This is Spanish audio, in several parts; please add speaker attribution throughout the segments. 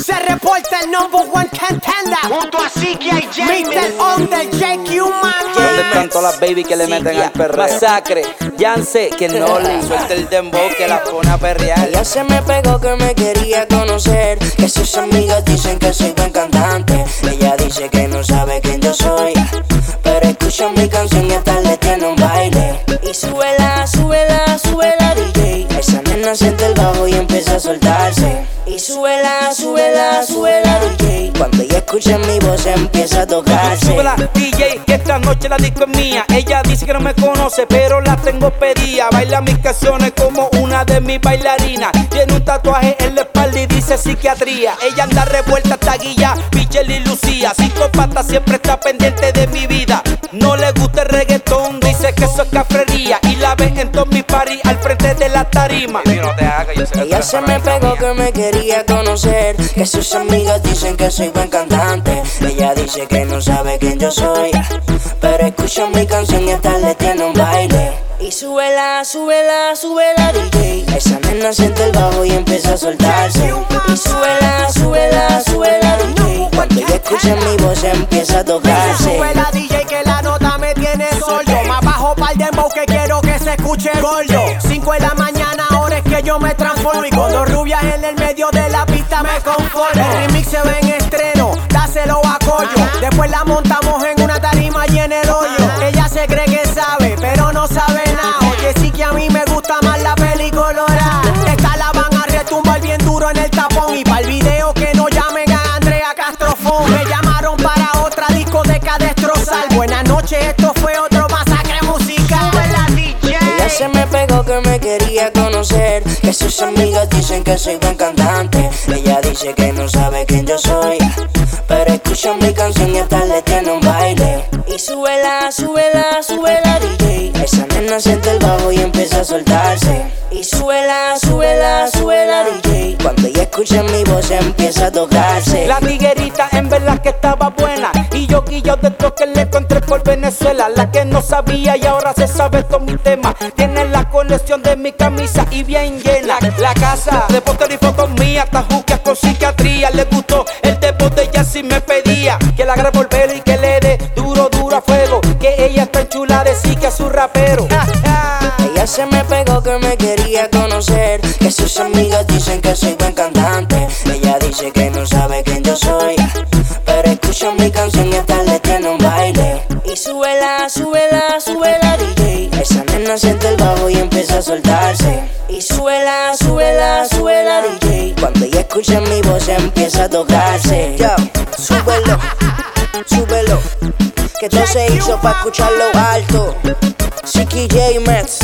Speaker 1: Se reporta el #1 contender
Speaker 2: junto a Ziggy y Jamie.
Speaker 1: Mr. Under JQ Man.
Speaker 3: ¿Dónde están todas las baby que le meten al perreo? Masacre, Yance, que no le suelta el dembow que la pone a perrear.
Speaker 4: Ella se me pegó que me quería conocer, que sus amigas dicen que soy buen cantante. Ella dice que no sabe quién yo soy, pero escucha mi canción y hasta le tiene un baile. Y súbela, súbela, súbela, DJ. Esa nena siente el bajo y empieza a soltarse. Y súbela, súbela, súbela, DJ. Cuando ella escucha mi voz empieza a tocarse.
Speaker 3: Súbela, DJ, que esta noche la disco es mía. Ella dice que no me conoce, pero la tengo pedida. Baila mis canciones como una de mis bailarinas. Tiene un tatuaje en la espalda y dice psiquiatría. Ella anda revuelta hasta Guilla, Pichel y Lucía. Psicópata siempre está pendiente de mi vida. No le gusta el reggaetón, dice que eso es cafrería. Y la ven en todos mis parties al frente de la tarima.
Speaker 4: Ella se me pegó que me quería conocer, que sus amigas dicen que soy buen cantante. Ella dice que no sabe quién yo soy, pero escucha mi canción y hasta le tiene un baile. Y súbela, súbela, súbela, DJ. Esa nena siente el bajo y empieza a soltarse. Y súbela, súbela, súbela, DJ. Cuando ella escucha mi voz empieza a tocarse.
Speaker 1: Súbela, DJ, que la nota me tiene sordo. Más bajo pa'l dembow que quiero que se escuche gordo. 5 de la mañana, ahora es que yo me transformo. Y con dos rubias en el medio de la pista me conformo. El remix se ve en estreno, dáselo a Collo. Después la montamos en una tarima y en el hoyo. Ella se cree que sabe, pero no sabe nada. Oye, sí que a mí me gusta más la peli colorada. Esta la van a retumbar bien duro en el tapón. Y pa'l video que no llamen a Andrea Castrofón. Me llamaron para otra discoteca a destrozar. Buenas noches, esto fue otro masacre musical.
Speaker 4: Ella se me pegó que me quería conocer, que sus amigas dicen que soy buen cantante. Ella dice que no sabe quién yo soy, pero escucha mi canción y hasta le tiene un baile. Y súbela, súbela, súbela, DJ. Esa nena siente el bajo y empieza a soltarse. Y súbela, súbela, súbela, DJ. Cuando ella escucha mi voz empieza a tocarse.
Speaker 3: La tiguerita en verdad que estaba buena, y yo guillo de esto que le encontré por Venezuela. La que no sabía y ahora se sabe todo mi tema. Tiene la colección de mi camisa y bien llena. La casa de póster y fotos mías, hasta juquias con psiquiatría. Le gustó el debut de ella, sí me pedía que la agarre por pelo y que le dé duro, duro a fuego. Que ella está chula de sí que a su rapero.
Speaker 4: Ella se me pegó que me quería conocer, que sus amigas dicen que soy buen cantante. Ella dice que no sabe quién yo soy, pero escucha mi canción y hasta le tiene un baile. Y súbela, súbela, súbela, DJ. Esa nena siente el bajo y empieza a soltarse. Y súbela, súbela, súbela, DJ. Cuando ella escucha mi voz empieza a tocarse. Yo, súbelo, súbelo, que todo se hizo pa' escucharlo alto. Ziggy James,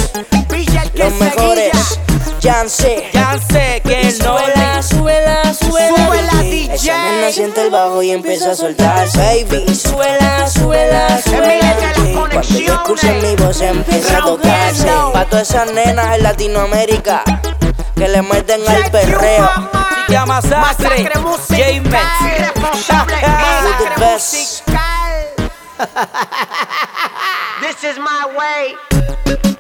Speaker 4: los mejores. Yance,
Speaker 3: que no
Speaker 4: súbela, súbela, súbela, DJ. Esa nena siente el bajo y empieza a soltarse, baby. Y súbela, súbela, súbela, DJ. Cuando ella escucha mi voz empieza a tocarse. Pa' todas esas nenas en Latinoamérica que le meten al perreo.
Speaker 3: Se llama Masacre
Speaker 1: musical.
Speaker 4: You're the best.
Speaker 2: This is my way.